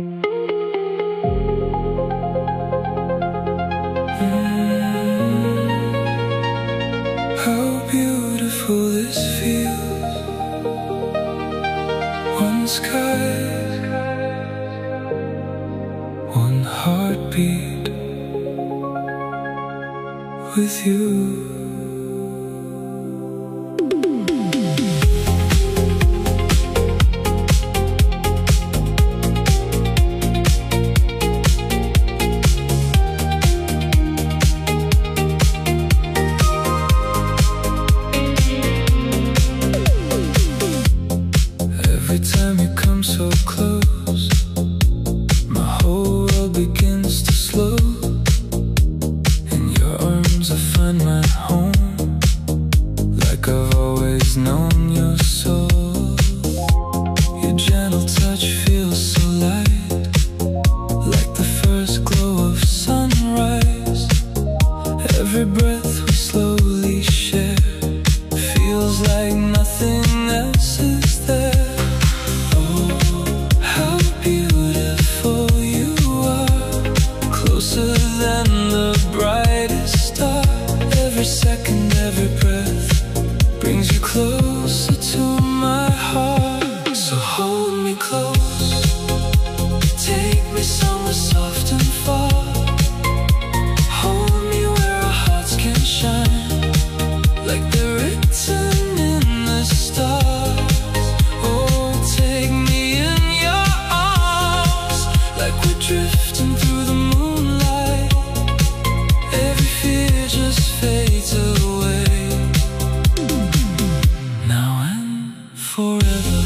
How beautiful this feels. One sky, one heartbeat with you. Every time you come so close, my whole world begins to slow. In your arms I find my home, like I've always known your soul. Your gentle touch feels so light, like the first glow of sunrise. Every breath we slowly share feels like nothing else is there. Closer than the brightest star. Every second, every breath brings you closer to my heart. So hold me close, take me somewhere soft and far. Hold me where our hearts can shine, like they're written in the stars. Oh, take me in your arms, like we're drifting through the moonlight. Every fear just fades away, now and forever.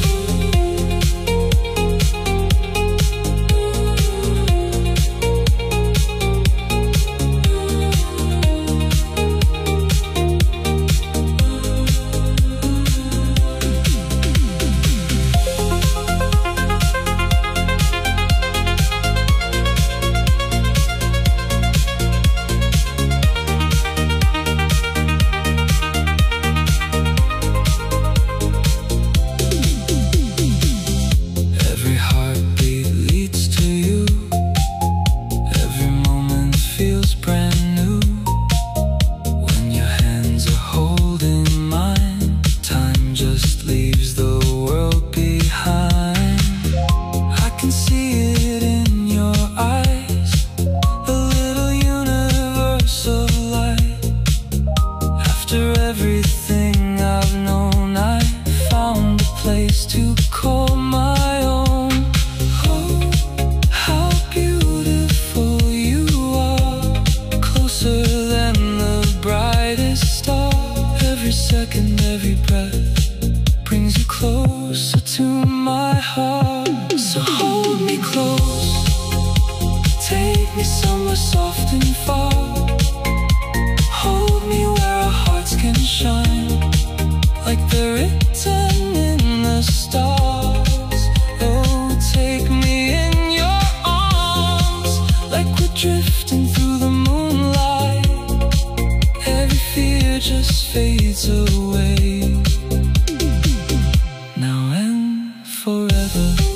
Every heartbeat leads to you. Every moment feels brand new. When your hands are holding mine, time just leaves the world behind. I can see it in your eyes, a little universe of light. After everything I've known, I found a place to call my own. Oh, how beautiful you are, closer than the brightest star. Every second, every breath brings you closer to my heart. So hold me close, take me somewhere soft and far. Hold me where our hearts can shine, like they're written in the stars. Oh, take me in your arms, like we're drifting through the moonlight. Every fear just fades away, now and forever.